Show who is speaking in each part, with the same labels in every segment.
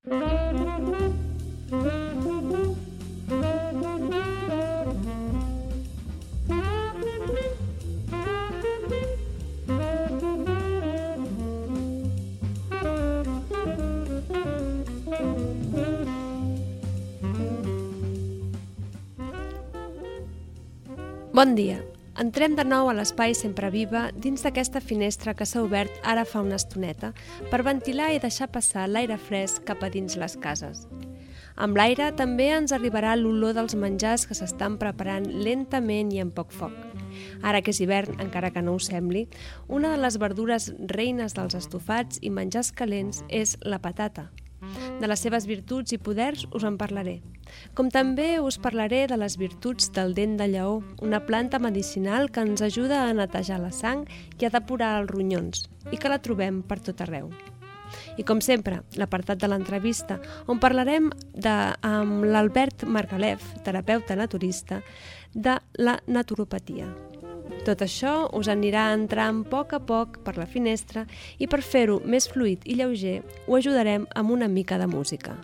Speaker 1: Bon dia. Entrem de nou a l'Espai Sempre Viva dins d'aquesta finestra que s'ha obert ara fa una estoneta per ventilar i deixar passar l'aire fresc cap a dins les cases. Amb l'aire també ens arribarà l'olor dels menjars que s'estan preparant lentament i amb poc foc. Ara que és hivern, encara que no ho sembli, una de les verdures reines dels estofats i menjars calents és la patata. De les seves virtuts i poders us en parlaré. Com també us parlaré de les virtuts del dent de lleó, una planta medicinal que ens ajuda a netejar la sang i a depurar els ronyons, i que la trobem per tot arreu. I com sempre, l'apartat de l'entrevista, on parlarem amb l'Albert Margalef, terapeuta naturista, de la naturopatia. Tot això us anirà entrant a poc per la finestra i per fer-ho més fluid i lleuger ho ajudarem amb una mica de música.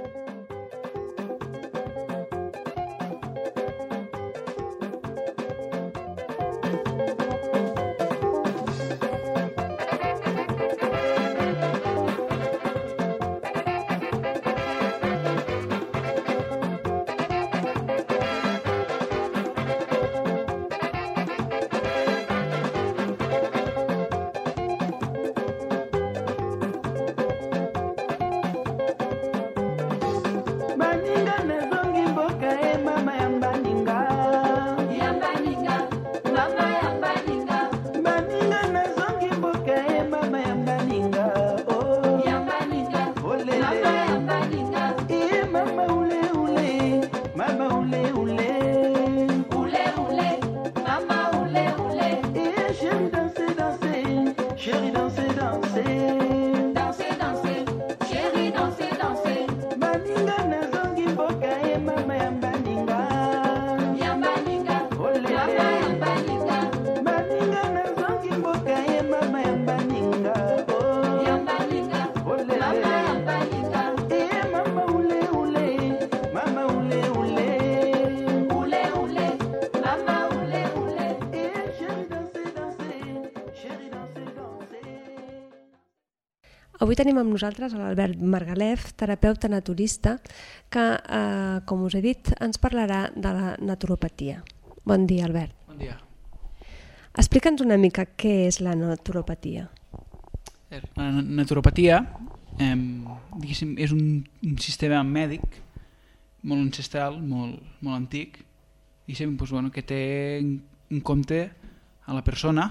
Speaker 1: Avui tenim amb nosaltres l'Albert Margalef, terapeuta naturista, que, com us he dit, ens parlarà de la naturopatia. Bon dia, Albert.
Speaker 2: Bon dia.
Speaker 1: Explica'ns una mica què és la naturopatia.
Speaker 2: La naturopatia diguéssim, és un sistema mèdic molt ancestral, molt antic, que té en compte a la persona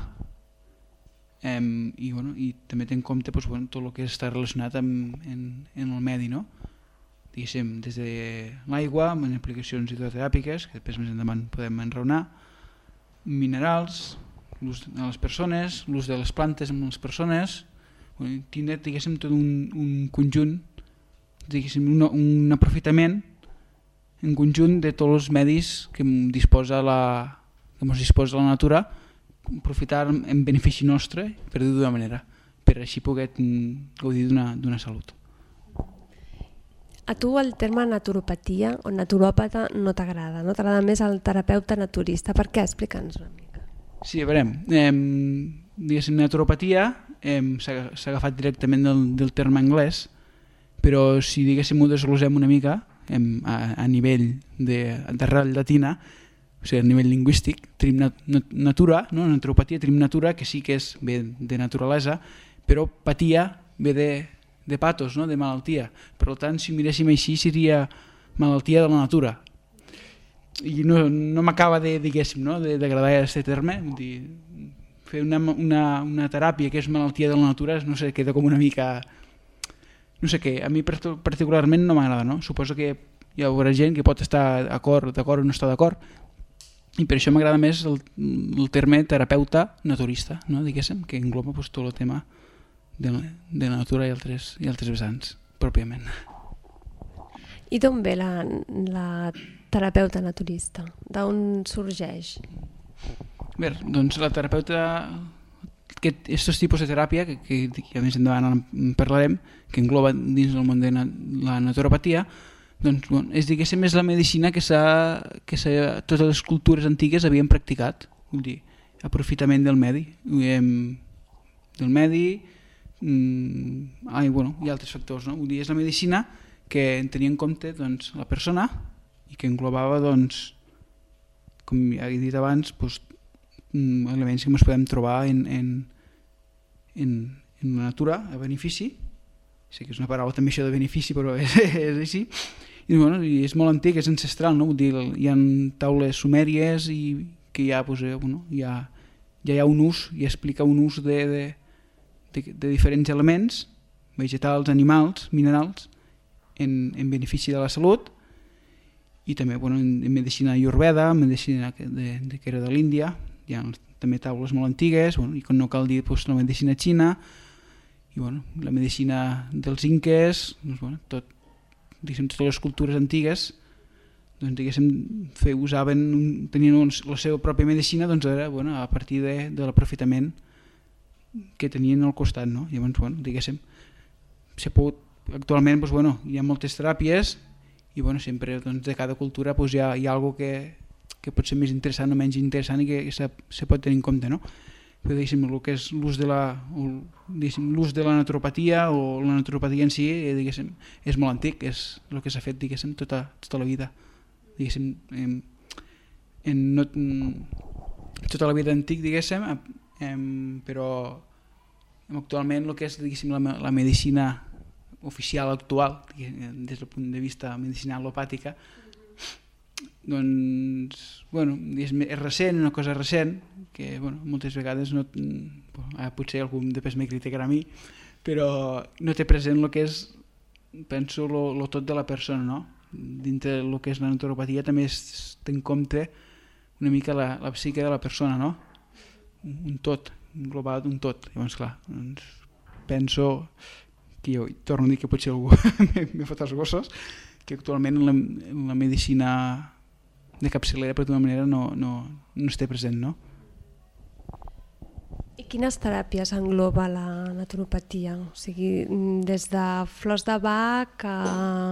Speaker 2: i també té en compte tot el que està relacionat en el medi, no? Diguéssim, des de l'aigua, amb aplicacions hidroteràpiques, que després més endavant podem enraonar, minerals, l'ús de les persones, l'ús de les plantes amb les persones, tindre, diguéssim, tot un conjunt, diguéssim, un aprofitament en conjunt de tots els medis que ens disposa la natura, aprofitar en benefici nostre, per dir-ho d'una manera, per així poder gaudir d'una salut.
Speaker 1: A tu el terme naturopatia o naturòpata no t'agrada, no? T'agrada més el terapeuta naturista. Per què? Explica'ns una mica.
Speaker 2: Sí, a veure, diguéssim, naturopatia s'ha agafat directament del terme anglès, però si diguéssim ho desglosem una mica a nivell d'arrel llatina, o sigui, a nivell lingüístic, tenim natura, no? Naturopatia, tenim natura, que sí que és ve de naturalesa, però patia ve de patos, no? De malaltia. Per tant, si miréssim així, seria malaltia de la natura. I no m'acaba diguéssim, no? d'agradar aquest terme. Fer una teràpia que és malaltia de la natura, no sé, queda com una mica... No sé què, a mi particularment no m'agrada, no? Suposo que hi haurà gent que pot estar d'acord o no estar d'acord, i per això m'agrada més el terme terapeuta naturista, no? Diguéssim, que engloba tot el tema de la natura i altres vessants, pròpiament.
Speaker 1: I d'on ve la terapeuta naturista? D'on sorgeix?
Speaker 2: Bé, doncs la terapeuta aquests tipus de teràpia, que més endavant en parlarem, que engloba dins del món de la naturopatia, doncs, bueno, diguéssim, és la medicina que totes les cultures antigues havien practicat, vull dir, aprofitament del medi, i altres factors, no? Vull dir, és la medicina que tenia en compte, doncs, la persona i que englobava, doncs, com ja he dit abans, doncs, elements que ens podem trobar en la natura a benefici. Sé que és una paraula també això de benefici, però és així. I, bueno, i és molt antic, és ancestral, no? Vull dir, hi ha taules sumèries i que ja hi ha un ús, i explica un ús de diferents elements, vegetals, animals, minerals, en benefici de la salut, i també, bueno, en medicina ayurveda, medicina que era de l'Índia, hi ha també taules molt antigues, bueno, i no cal dir, doncs, la medicina xina, i, bueno, la medicina dels inques, doncs, bueno, totes les cultures antigues, doncs, diguéssim, tenien la seva pròpia medicina, doncs era, bueno, a partir de l'aprofitament que tenien al costat, no? Llavors, bueno, diguéssim, actualment, doncs, bueno, hi ha moltes teràpies i, bueno, sempre, doncs, de cada cultura, doncs, hi ha alguna cosa que pot ser més interessant o menys interessant i que se pot tenir en compte, no? Però, diguéssim, el que és l'ús de la naturopatia o la naturopatia en si, diguéssim, és molt antic, és el que s'ha fet, diguéssim, tota la vida, diguéssim, tota la vida antic, diguéssim, però actualment el que és, diguéssim, la medicina oficial actual, des del punt de vista medicinal alopàtica, doncs, bueno, és recent, una cosa recent, que, bueno, moltes vegades potser algú després me criticarà a mi, però no té present el que és, penso, el tot de la persona, no? Dintre del que és la naturopatia també es té en compte una mica la psique de la persona, no? Un tot, englobat un tot. Llavors, clar, doncs, penso que jo torno a dir que potser algú m'he fot els gossos, que actualment la medicina de capçalera, per d'una manera, no es té present, no?
Speaker 1: I quines teràpies engloba la naturopatia? O sigui, des de flors de Bach a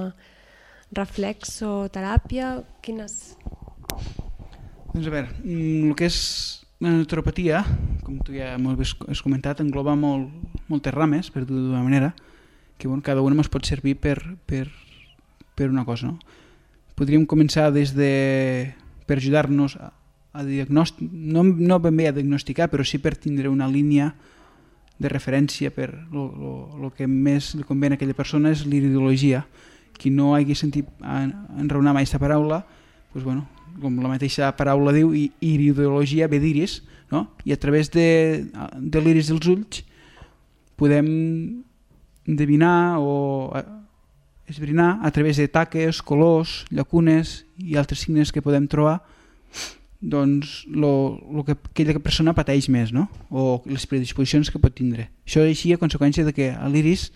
Speaker 1: reflexoteràpia, quines?
Speaker 2: Doncs a veure, el que és la naturopatia, com tu ja has comentat, engloba moltes rames, per dir-ho d'una manera, que, bueno, cada una ens pot servir per una cosa, no? Podríem començar per ajudar-nos a diagnosticar, no ben bé a diagnosticar, però sí per tindre una línia de referència per el que més li convé a aquella persona és l'iridologia. Qui no hagi sentit enraonar mai aquesta paraula, doncs, bueno, com la mateixa paraula diu, iridologia ve d'iris, no? I a través de l'iris dels ulls podem endevinar o esbrinar a través de taques, colors, llacunes i altres signes que podem trobar, doncs, el que aquella persona pateix més, no? O les predisposicions que pot tindre. Això és així a conseqüència de que a l'iris,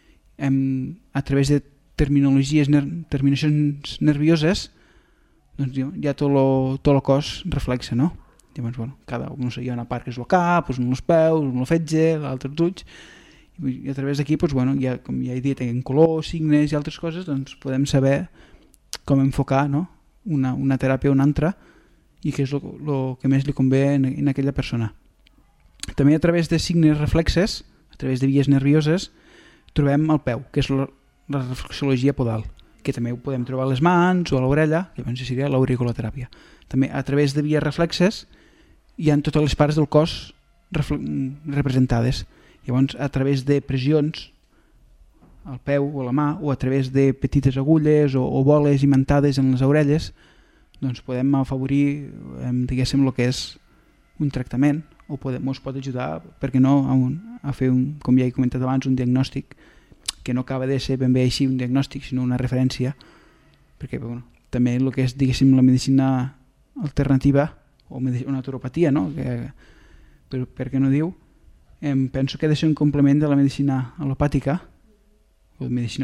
Speaker 2: a través de terminacions nervioses, doncs, ja tot el cos reflexa, no? Llavors, bueno, hi ha una part que és el cap, els peus, el fetge, l'altre els ulls, i a través d'aquí, doncs, bueno, com ja he dit, en colors, signes i altres coses, doncs podem saber com enfocar, no? una teràpia o una altra, i què és el que més li convé en aquella persona. També a través de signes reflexes, a través de vies nervioses, trobem el peu, que és la reflexologia podal, que també ho podem trobar a les mans o a l'orella, que llavors seria l'auriculoteràpia. També a través de vies reflexes hi ha totes les parts del cos representades. Llavors, a través de pressions al peu o a la mà, o a través de petites agulles o boles imantades en les orelles, doncs podem afavorir, diguéssim, el que és un tractament, o ens pot ajudar, perquè no, a fer, com ja he comentat abans, un diagnòstic, que no acaba de ser ben bé així un diagnòstic, sinó una referència, perquè, bueno, també el que és, diguéssim, la medicina alternativa, o naturopatia, no? Per què no diu? Penso que ha de ser un complement de la medicina alopàtica o de medicina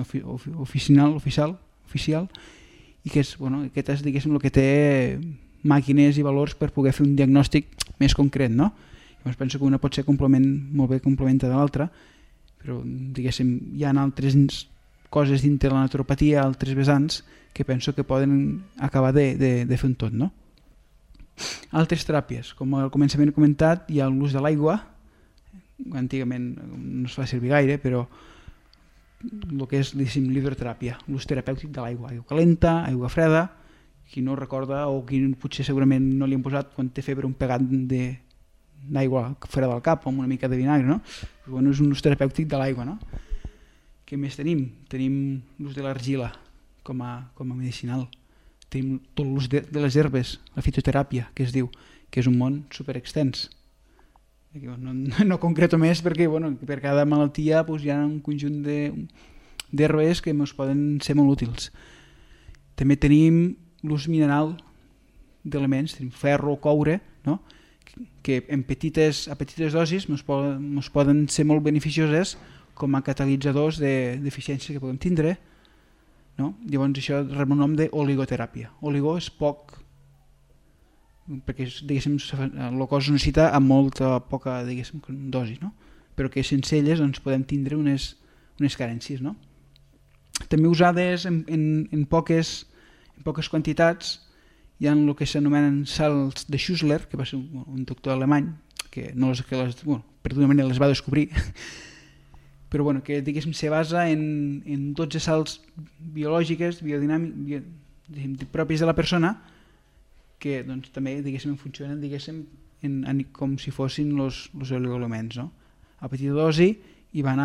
Speaker 2: oficial, i que és, bueno, aquest és, diguéssim, el que té màquines i valors per poder fer un diagnòstic més concret, no? Llavors penso que una pot ser molt bé complementa de l'altra, però diguéssim hi ha altres coses dintre la naturopatia, altres vessants que penso que poden acabar de fer un tot, no? Altres teràpies, com al començament he comentat, hi ha l'ús de l'aigua. Antigament no es fa servir gaire, però el que és l'hidroteràpia, l'ús terapèutic de l'aigua, aigua calenta, aigua freda. Qui no recorda o qui potser segurament no li han posat quan té febre un pegat d'aigua fora del cap o amb una mica de vinagre, no? Però, bueno, és un ús terapèutic de l'aigua, no? Què més tenim? Tenim l'ús de l'argila com a medicinal. Tenim tot l'ús de les herbes, la fitoteràpia, que es diu, que és un món superextens. No concreto més perquè per cada malaltia hi ha un conjunt d'herbes que ens poden ser molt útils. També tenim l'ús mineral d'elements, tenim ferro, coure, no? Que a petites dosis ens poden ser molt beneficioses com a catalitzadors de deficiències que podem tindre, no? Llavors això rep el nom d'oligoteràpia. Oligo és poc, perquè diguéssim el cos necessita amb molta poca dosi, no? Però que sense elles podem tindre unes carències, no? També usades en poques quantitats hi ha el que s'anomenen salts de Schussler, que va ser un doctor alemany que per d'una manera les va descobrir, però que diguéssim se basa en 12 salts biològiques, biodinàmiques, pròpies de la persona, que també funcionen com si fossin els oligoelements, no? A petita dosi i van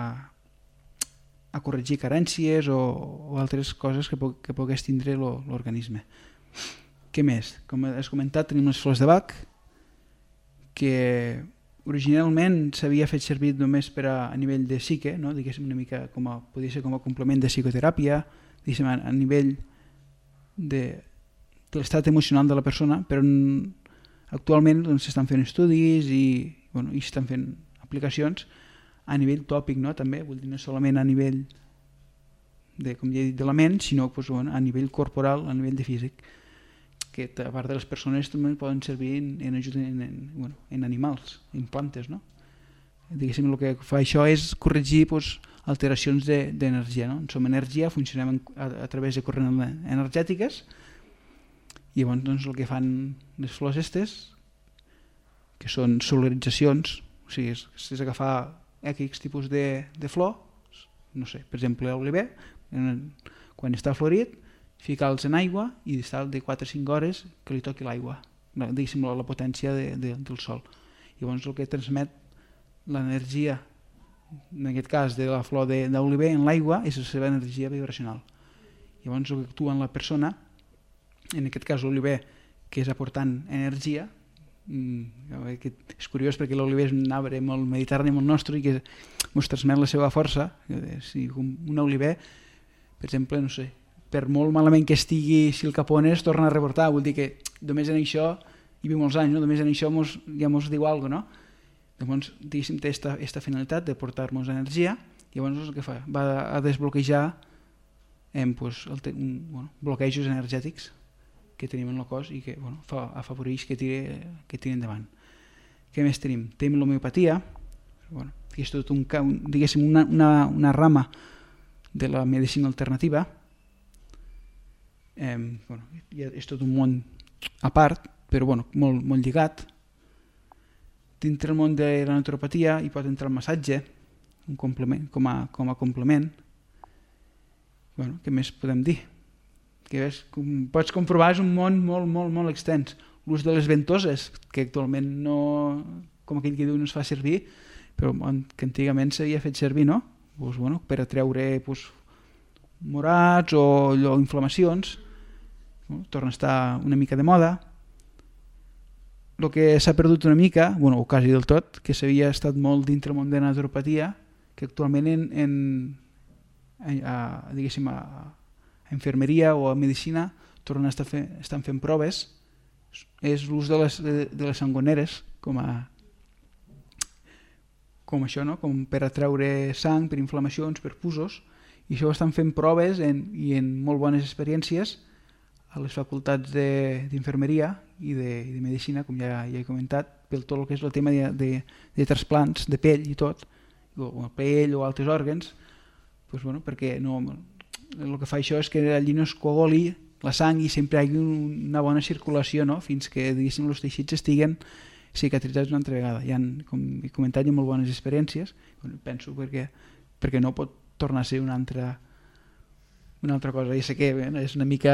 Speaker 2: a corregir carències o altres coses que pogués tindre l'organisme. Què més? Com has comentat, tenim les flors de Bach, que originalment s'havia fet servir només a nivell de psique, no? Diguéssim una mica podria ser com a complement de psicoteràpia, a nivell de l'estat emocional de la persona, però actualment s'estan fent estudis i s'estan fent aplicacions a nivell tòpic, no? També, vull dir, no solament a nivell com ja he dit, de la ment, sinó a nivell corporal, a nivell de físic, que a part de les persones també poden servir en ajuda en animals, en plantes, no? Diguéssim, el que fa això és corregir alteracions d'energia, no? Som energia, funcionem a través de corrents energètiques i llavors el que fan les flors estes, que són solaritzacions, o sigui, és agafar X tipus de flor, no sé, per exemple l'oliver, quan està florit, ficar-los en aigua i estar de 4 a 5 hores que li toqui l'aigua, diguéssim la potència del sol. Llavors el que transmet l'energia, en aquest cas de la flor d'oliver en l'aigua, és la seva energia vibracional. Llavors el que actua en la persona, en aquest cas l'oliver, que és aportant energia, és curiós perquè l'oliver és un arbre molt mediterrani, molt nostre, i que ens transmet la seva força. Si un oliver, per exemple, no sé, per molt malament que estigui, si el capones torna a reportar, vol dir que només en això hi viu molts anys, no? Només en això ja ens diu alguna cosa, no? Llavors, diguéssim, té aquesta finalitat de portar-nos energia, i llavors el que fa? Va a desbloquejar bloquejos energètics que tenim en el cos i que afavoreix que tiri endavant. Què més tenim? Tenim l'homeopatia, que és tot diguéssim una rama de la medicina alternativa. És tot un món a part, però molt lligat. Dintre el món de la naturopatia hi pot entrar el massatge com a complement. Què més podem dir? Que com pots comprovar és un món molt extens. L'ús de les ventoses, que actualment no, com aquell que diu, no es fa servir, però que antigament s'havia fet servir, no? Per atreure morats o inflamacions, torna a estar una mica de moda. El que s'ha perdut una mica, o quasi del tot, que s'havia estat molt dintre el món de la naturopatia, que actualment diguéssim, a infermeria o a medicina estan fent proves, és l'ús de les sangoneres com això, no? Com per atreure sang, per inflamacions, per pusos, i això estan fent proves i en molt bones experiències a les facultats d'infermeria i de medicina, com ja he comentat, pel tot el que és el tema de trasplants de pell i tot, o pell o altres òrgans, doncs, bueno, perquè no, el que fa això és que allí no es coaguli la sang i sempre hi hagi una bona circulació, no? Fins que els teixits estiguen cicatritzats una altra vegada. Com he comentat, hi ha molt bones experiències, penso perquè no pot tornar a ser una altra cosa. Ja sé que és una mica...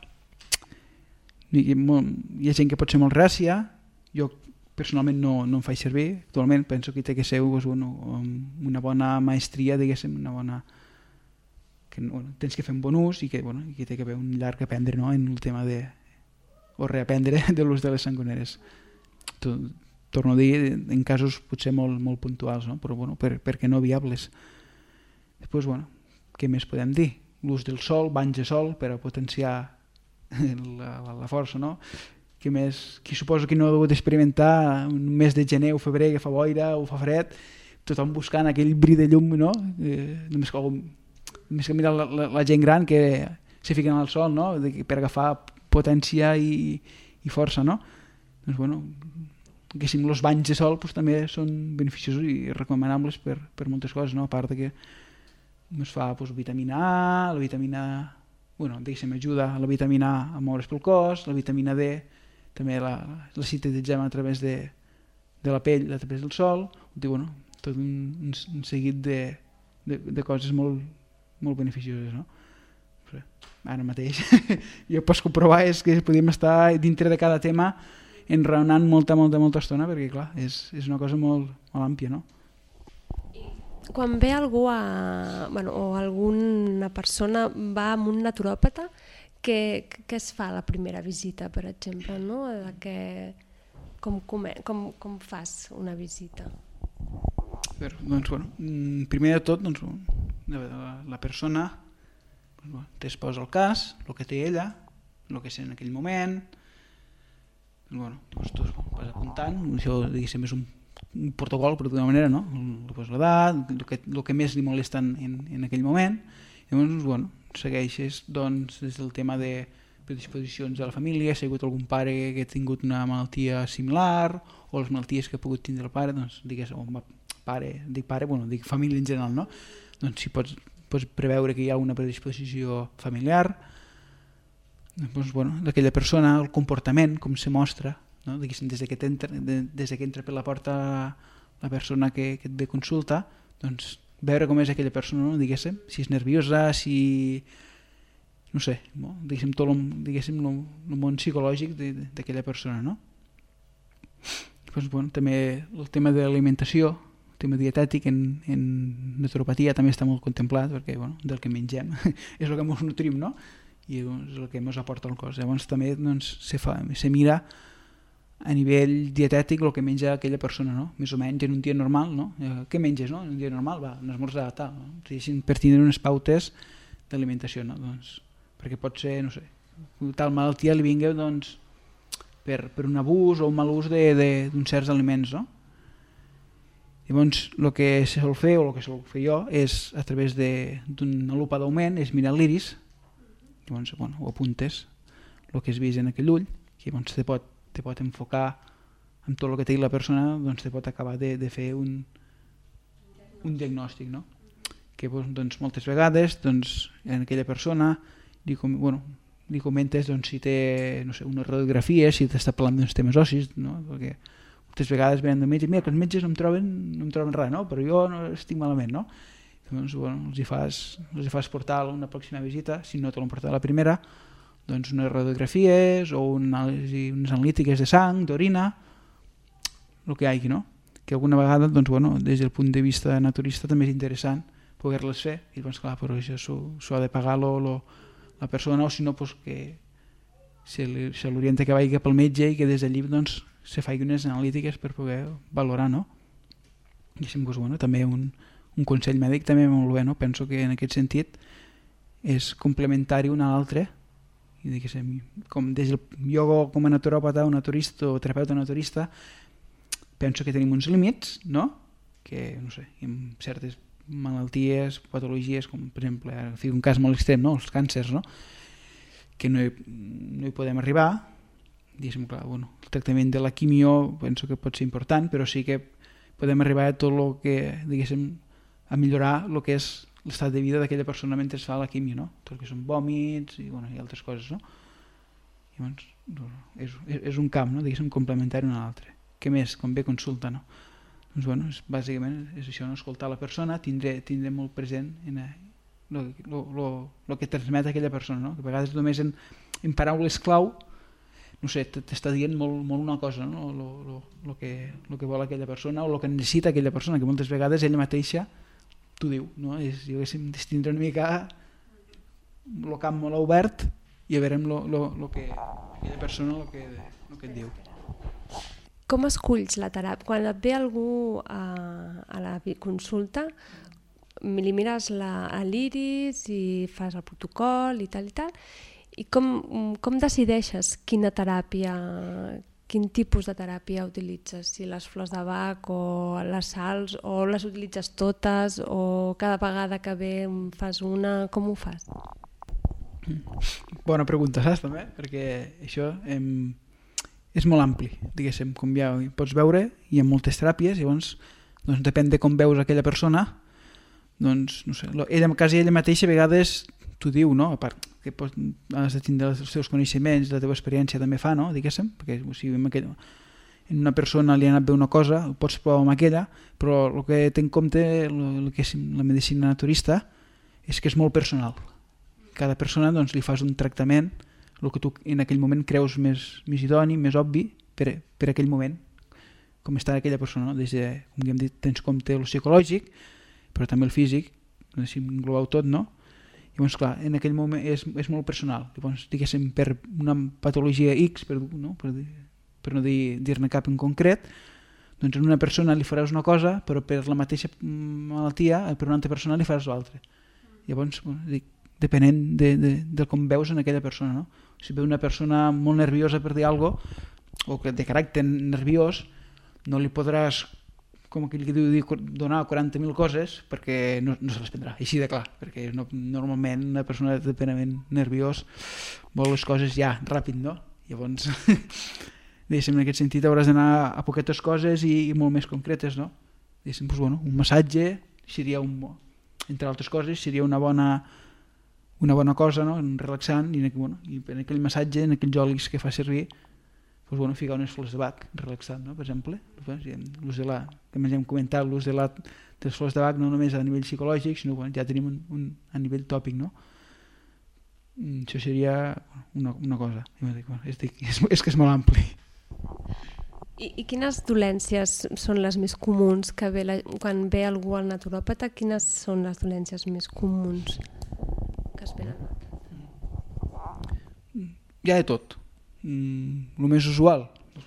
Speaker 2: Hi ha gent que pot ser molt ràcia, jo personalment no em faig servir, actualment penso que té que ser una bona maestria, diguéssim, una bona... tens que fer un bon ús i que té que haver un llarg aprendre, no? En el tema o reaprendre de l'ús de les sangoneres. Torno a dir, en casos potser molt puntuals, no? Però perquè no viables. Després, què més podem dir? L'ús del sol, banys de sol per a potenciar la força, no? Què més? Qui suposo que no ha hagut experimentar un mes de gener o febrer que fa boira o fa fred, tothom buscant aquell bri de llum, no? Només que mirar la gent gran que se fiquen al sol, no? Per agafar potència i força, no? Doncs, els banys de sol també són beneficiosos i recomanables per moltes coses, no? A part que es fa vitamina A, la vitamina ajuda a la vitamina A a moure's pel cos, la vitamina D també la sintetitzem a través de la pell, a través del sol, tot un seguit de coses molt beneficioses, no? Ara mateix jo pots comprovar és que podríem estar dintre de cada tema enraonant molta estona perquè clar, és una cosa molt àmplia, no?
Speaker 1: Quan ve algú o alguna persona va amb un naturòpata, què es fa a la primera visita, per exemple, no? Com fas una visita?
Speaker 2: Primer de tot, la persona t'exposa el cas, el que té ella, el que és en aquell moment, tu vas apuntant, això diguéssim és un protocol, per d'una manera, no? L'edat, el que més li molesta en aquell moment, i llavors segueixes des del tema de predisposicions de la família, si ha hagut algun pare que ha tingut una malaltia similar o les malalties que ha pogut tindre el pare, doncs dic família en general, no? Doncs si pots preveure que hi ha una predisposició familiar, doncs, d'aquella persona, el comportament, com se mostra, no? Des que entra per la porta la persona que et ve a consulta, doncs veure com és aquella persona, no? Diguéssim, si és nerviosa, si... no sé, diguéssim, tot el món psicològic d'aquella persona, no? Doncs, també el tema de l'alimentació, el tema dietètic en naturopatia també està molt contemplat perquè del que mengem és el que ens nutrim, no? I és el que ens aporta el cos. Llavors també se mira a nivell dietètic el que menja aquella persona, no? Més o menys en un dia normal, no? Què menges, no? En un dia normal, un esmorzar, tal, no? Per tindre unes pautes d'alimentació, no? Doncs, perquè pot ser, no sé, tal malaltia li vingui per un abús o un mal ús d'uns certs aliments, no? Llavors, el que se sol fer, o el que sol fer jo, és a través d'una lupa d'augment, és mirar l'iris, llavors ho apuntes, el que has vist en aquell ull, que llavors te pot enfocar amb tot el que té la persona, doncs te pot acabar de fer un diagnòstic, no? Que moltes vegades en aquella persona li comentes si té una radiografia, si t'està parlant d'uns temes ossis, no? Perquè moltes vegades venen de metge, mira, que els metges no em troben res, no? Però jo no estic malament, no? Llavors, els hi fas portar una pròxima visita, si no te l'han portat a la primera, doncs unes radiografies o unes analítiques de sang, d'orina, el que hi hagi, no? Que alguna vegada, des del punt de vista naturista també és interessant poder-les fer, i doncs clar, però això s'ho ha de pagar la persona, o si no, que se l'orienta que vagi cap al metge i que des d'allí se faci unes analítiques per poder valorar, no? I també un consell mèdic també molt bé, no? Penso que en aquest sentit és complementari un a l'altre, i com jo com a naturòpata o naturista o terapeuta naturista penso que tenim uns límits, no? Que, no sé, amb certes malalties, patologies, com per exemple, un cas molt extrem, no? Els càncers, no? Que no hi podem arribar, clar, el tractament de la quimio penso que pot ser important, però sí que podem arribar a tot el que, diguéssim, a millorar el que és l'estat de vida d'aquella persona mentre es fa la quimio, no? Tot el que són vòmits i altres coses, no? Llavors, és un camp, no? Diguéssim, complementari un a l'altre. Què més? Com bé consulta, no? Doncs, bàsicament és això, no? Escoltar la persona, tindre molt present el que transmet aquella persona, no? Que a vegades només en paraules clau, no sé, t'està dient molt una cosa, no? El que vol aquella persona o el que necessita aquella persona, que moltes vegades ella mateixa t'ho diu, no? Jo haguéssim de tindre una mica el camp molt obert i a veure el que aquella persona el que et diu.
Speaker 1: Com esculls la teràpia? Quan et ve algú a la consulta, li mires l'iris i fas el protocol i tal, i com decideixes quina teràpia, quin tipus de teràpia utilitzes? Si les flors de Bach o les sals, o les utilitzes totes, o cada vegada que ve fas una, com ho fas?
Speaker 2: Bona pregunta, saps, també? Perquè això és molt ampli, diguéssim, com ja pots veure, hi ha moltes teràpies, llavors depèn de com veus aquella persona, doncs, no sé, quasi ella mateixa a vegades t'ho diu, no? A part que has de tindre els teus coneixements, la teva experiència també fa, no? Diguéssim, perquè en una persona li ha anat bé una cosa, ho pots provar amb aquella, però el que té en compte el que és la medicina naturista és que és molt personal. Cada persona doncs, li fas un tractament, el que tu en aquell moment creus més idoni, més obvi per aquell moment, com està aquella persona, no? Des de, com ja hem dit, tens compte el psicològic, però també el físic, així englobar tot, no? Llavors, clar, en aquell moment és molt personal. Llavors, diguéssim, per una patologia X, per no dir-ne cap en concret, doncs a una persona li faràs una cosa, però per la mateixa malaltia, per una altra persona li faràs l'altra. Llavors, depenent de com veus en aquella persona, no? Si ve una persona molt nerviosa per dir alguna cosa, o de caràcter nerviós, no li podràs, com aquell que diu, donar 40.000 coses perquè no se les prendrà, així de clar, perquè normalment una persona de temperament nerviós vol les coses ja, ràpid, no? Llavors, en aquest sentit hauràs d'anar a poquetes coses i molt més concretes, no? Un massatge seria, entre altres coses, seria una bona cosa, no? Relaxant, i en aquell massatge, en aquells olis que fa servir, ficar unes flors de Bach relaxant, no? Per exemple, que més hem comentat, l'ús de les flors de Bach no només a nivell psicològic, sinó ja tenim a nivell tòpic, no? Això seria una cosa. És que és molt ampli.
Speaker 1: I quines dolències són les més comuns que quan ve algú al naturòpata? Quines són les dolències més comuns que es venen?
Speaker 2: Hi ha de tot. El més usual,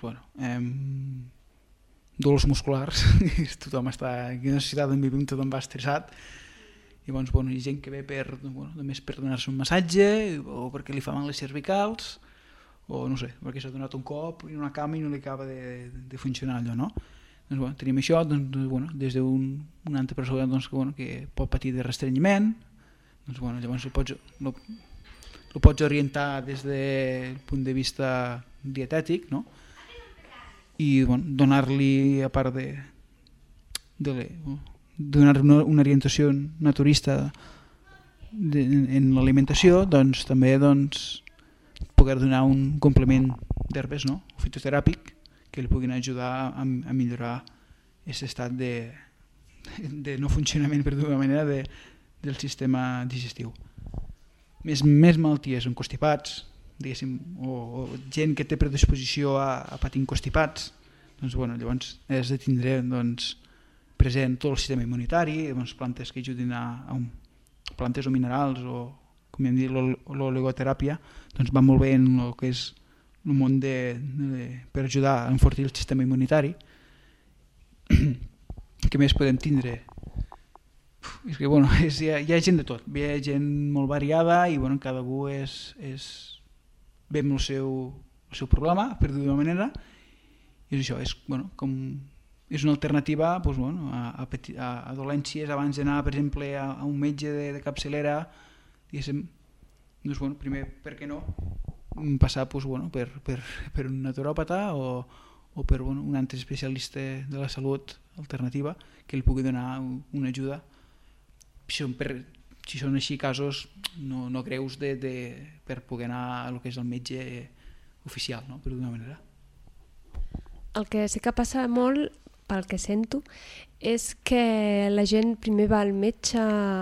Speaker 2: dolors musculars, tothom està en necessitat d'en vivim, tothom va estressat, i hi ha gent que ve només per donar-se un massatge o perquè li fa mal les cervicals o no sé, perquè s'ha donat un cop en una cama i no li acaba de funcionar allò, no? Doncs tenim això, des d'una altra persona que pot patir de restrenyiment, llavors ho pots orientar des del punt de vista dietètic, no? I donar-li, a part de donar una orientació naturista en l'alimentació, doncs també poder donar un complement d'herbes, no? Fitoteràpic, que li puguin ajudar a millorar aquest estat de no funcionament, per dir-ho d'una manera, del sistema digestiu. Més malalties, constipats, diguéssim, o gent que té predisposició a patir constipats, llavors has de tindre present tot el sistema immunitari, plantes que ajudin plantes o minerals, o com hem dit, l'oligoteràpia, va molt bé en el que és el món per ajudar a enfortir el sistema immunitari. Què més podem tindre? És que hi ha gent de tot, hi ha gent molt variada i cada algú ve amb el seu problema, per dir-ho d'una manera, i és això, és una alternativa a dolències abans d'anar, per exemple, a un metge de capçalera, diguéssim, primer, per què no, passar per un naturòpata o per un altre especialista de la salut alternativa que li pugui donar una ajuda. Si són així casos no greus per poder anar a lo que és el metge oficial, no? Per d'una manera.
Speaker 1: El que sí que passa molt, pel que sento, és que la gent primer va al metge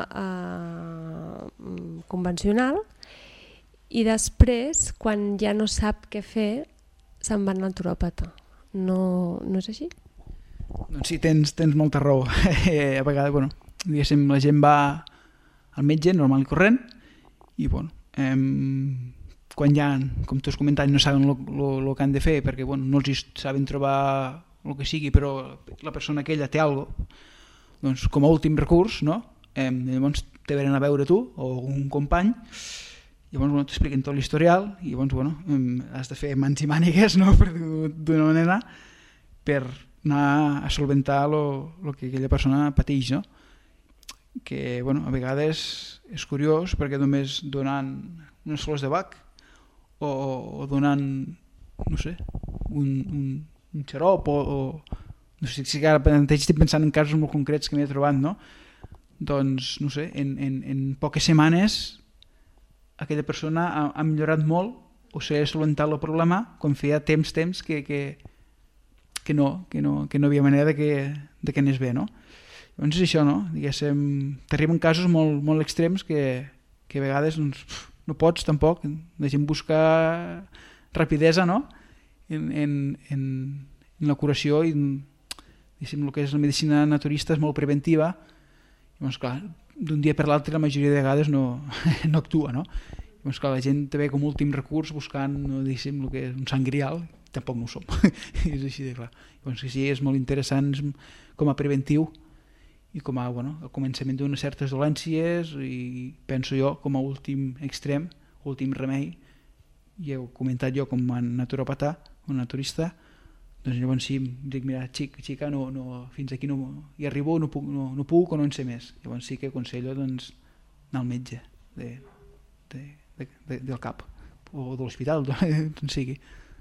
Speaker 1: convencional i després, quan ja no sap què fer, se'n va al naturòpata. No és així?
Speaker 2: Doncs sí, tens molta raó. A vegades, diguéssim, la gent va al metge normal i corrent i quan ja, com tu has comentat, no saben el que han de fer perquè no els saben trobar el que sigui, però la persona aquella té alguna cosa, doncs com a últim recurs, no? Llavors te venen a veure tu o un company, llavors t'expliquen tot l'historial i llavors has de fer mans i mànigues, no? Per dir-ho d'una manera, per anar a solventar el que aquella persona pateix, no? Que a vegades és curiós perquè només donant unes flors de Bach o donant, no sé, un xarop o no sé si ara estic pensant en casos molt concrets que m'he trobat, no? Doncs, no sé, en poques setmanes aquella persona ha millorat molt o s'ha solventat el problema quan feia temps que no hi havia manera de que anés bé, no? Llavors és això, no? Diguéssim, t'arriben casos molt extrems que a vegades no pots tampoc, la gent busca rapidesa, no? En la curació i diguéssim, el que és la medicina naturista és molt preventiva. Llavors, clar, d'un dia per l'altre la majoria de vegades no actua, no? Llavors, clar, la gent te ve com últim recurs buscant, diguéssim, el que és un sant grial, tampoc no ho som. És així de clar. Llavors, sí, és molt interessant com a preventiu i com a al començament d'unes certes dolències i penso jo com a últim extrem, últim remei, i he comentat jo com a naturòpata o naturista, doncs llavors sí, dic, mira, xica, fins aquí no hi arribo, no puc o no en sé més. Llavors sí que aconsello anar al metge del CAP o de l'hospital, d'on sigui.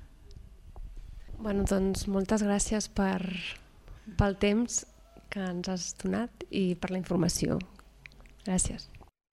Speaker 1: Doncs moltes gràcies pel temps que ens has donat i per la informació. Gràcies.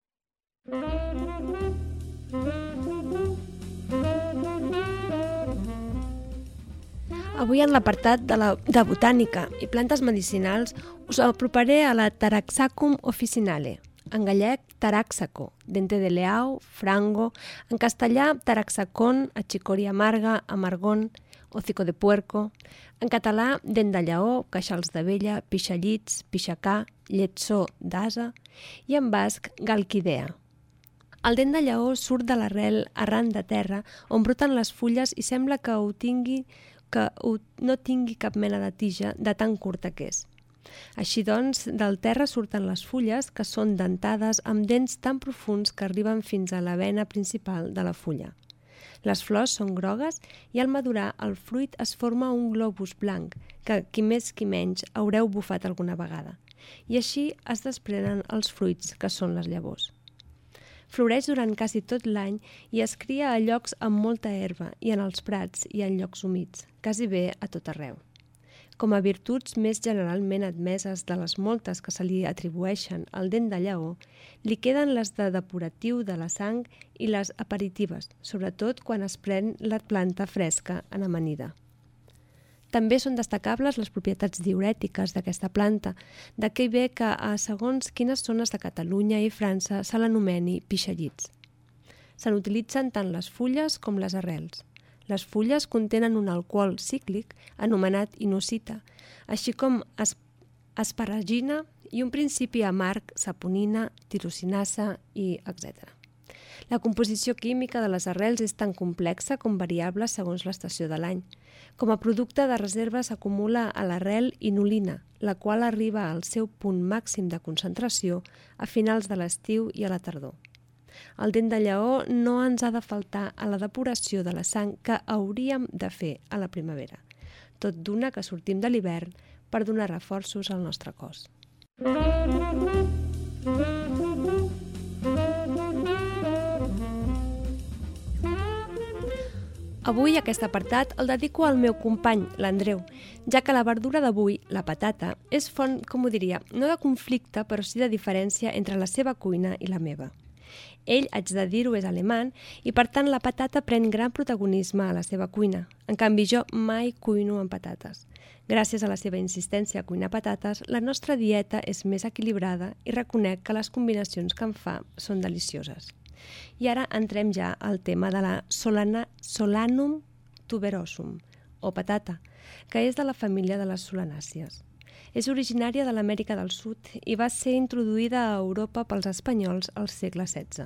Speaker 1: Avui en l'apartat de botànica i plantes medicinals us aproparé a la Taraxacum officinale, en gallec Taraxaco, dente de leau, frango, en castellà Taraxacon, achicoria amarga, amargón, hocico de puerco, en català dent de lleó, queixals d'abella, pixallits, pixacà, lletsó d'ase i en basc galquidea. El dent de lleó surt de l'arrel arran de terra on broten les fulles i sembla que no tingui cap mena de tija de tan curta que és. Així doncs, del terra surten les fulles que són dentades amb dents tan profuns que arriben fins a la vena principal de la fulla. Les flors són grogues i al madurar el fruit es forma un globus blanc que, qui més qui menys, haureu bufat alguna vegada. I així es desprenen els fruits, que són les llavors. Floreix durant quasi tot l'any i es cria a llocs amb molta herba i en els prats i en llocs humits, quasi bé a tot arreu. Com a virtuts més generalment admeses de les moltes que se li atribueixen al dent de lleó, li queden les de depuratiu de la sang i les aperitives, sobretot quan es pren la planta fresca en amanida. També són destacables les propietats diürètiques d'aquesta planta, d'aquí ve que a segons quines zones de Catalunya i França se l'anomeni pixallits. Se n'utilitzen tant les fulles com les arrels. Les fulles contenen un alcohol cíclic anomenat inosita, així com asparagina i un principi amarg, saponina, tirosinasa i etc. La composició química de les arrels és tan complexa com variable segons l'estació de l'any. Com a producte de reserva s'acumula a l'arrel inulina, la qual arriba al seu punt màxim de concentració a finals de l'estiu i a la tardor. El dent de lleó no ens ha de faltar a la depuració de la sang que hauríem de fer a la primavera, tot d'una que sortim de l'hivern per donar reforços al nostre cos. Avui aquest apartat el dedico al meu company, l'Andreu, ja que la verdura d'avui, la patata, és font, com ho diria, no de conflicte, però sí de diferència entre la seva cuina i la meva. Ell, haig de dir-ho, és alemany i per tant la patata pren gran protagonisme a la seva cuina. En canvi jo mai cuino amb patates. Gràcies a la seva insistència a cuinar patates, la nostra dieta és més equilibrada i reconec que les combinacions que em fa són delicioses. I ara entrem ja al tema de la Solanum tuberosum, o patata, que és de la família de les solanàcies. És originària de l'Amèrica del Sud i va ser introduïda a Europa pels espanyols al segle XVI.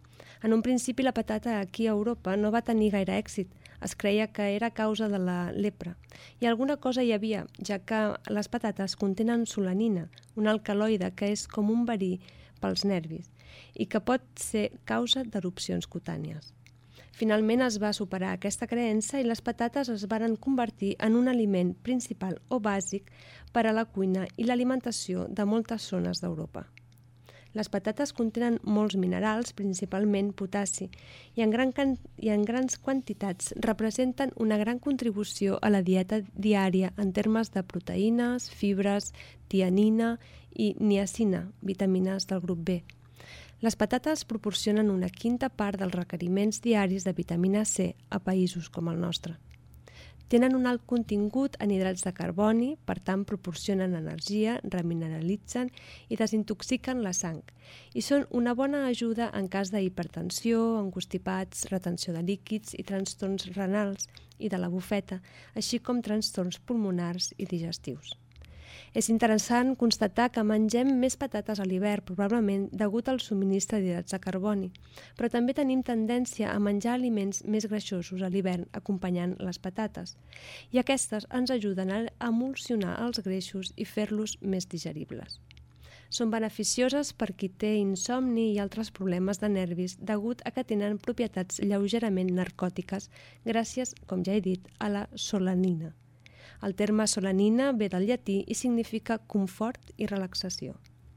Speaker 1: En un principi la patata aquí a Europa no va tenir gaire èxit. Es creia que era a causa de la lepra. I alguna cosa hi havia, ja que les patates contenen solanina, un alcaloide que és com un verí pels nervis i que pot ser causa d'erupcions cutànies. Finalment es va superar aquesta creença i les patates es varen convertir en un aliment principal o bàsic per a la cuina i l'alimentació de moltes zones d'Europa. Les patates contenen molts minerals, principalment potassi, i en grans quantitats representen una gran contribució a la dieta diària en termes de proteïnes, fibres, tianina i niacina, vitamines del grup B. Les patates proporcionen una quinta part dels requeriments diaris de vitamina C a països com el nostre. Tenen un alt contingut en hidrats de carboni, per tant proporcionen energia, remineralitzen i desintoxiquen la sang i són una bona ajuda en cas d'hipertensió, constipats, retenció de líquids i trastorns renals i de la bufeta, així com trastorns pulmonars i digestius. És interessant constatar que mengem més patates a l'hivern, probablement degut al subministre d'hidrats de carboni, però també tenim tendència a menjar aliments més greixosos a l'hivern acompanyant les patates, i aquestes ens ajuden a emulsionar els greixos i fer-los més digeribles. Són beneficioses per qui té insomni i altres problemes de nervis degut a que tenen propietats lleugerament narcòtiques gràcies, com ja he dit, a la solanina. El terme solanina ve del llatí i significa confort i relaxació.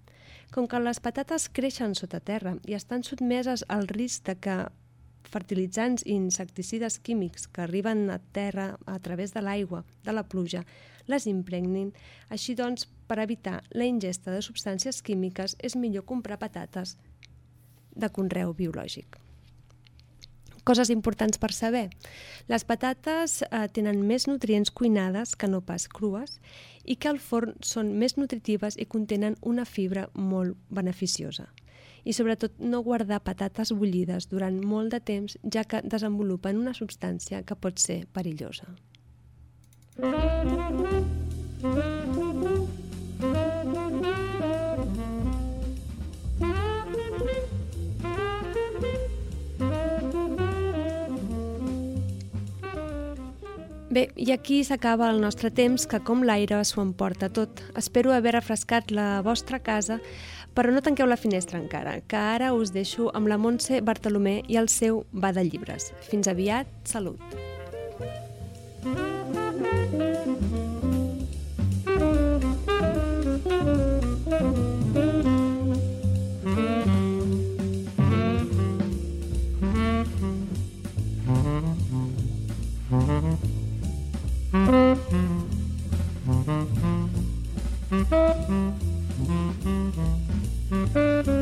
Speaker 1: Com que les patates creixen sota terra i estan sotmeses al risc de que fertilitzants i insecticides químics que arriben a terra a través de l'aigua, de la pluja, les impregnin, així doncs, per evitar la ingesta de substàncies químiques és millor comprar patates de conreu biològic. Coses importants per saber. Les patates tenen més nutrients cuinades que no pas crues i que al forn són més nutritives i contenen una fibra molt beneficiosa. I sobretot no guardar patates bullides durant molt de temps, ja que desenvolupen una substància que pot ser perillosa. Bé, i aquí s'acaba el nostre temps, que com l'aire s'ho emporta tot. Espero haver refrescat la vostra casa, però no tanqueu la finestra encara, que ara us deixo amb la Montse Bartolomé i el seu Va de llibres. Fins aviat, salut! Thank you.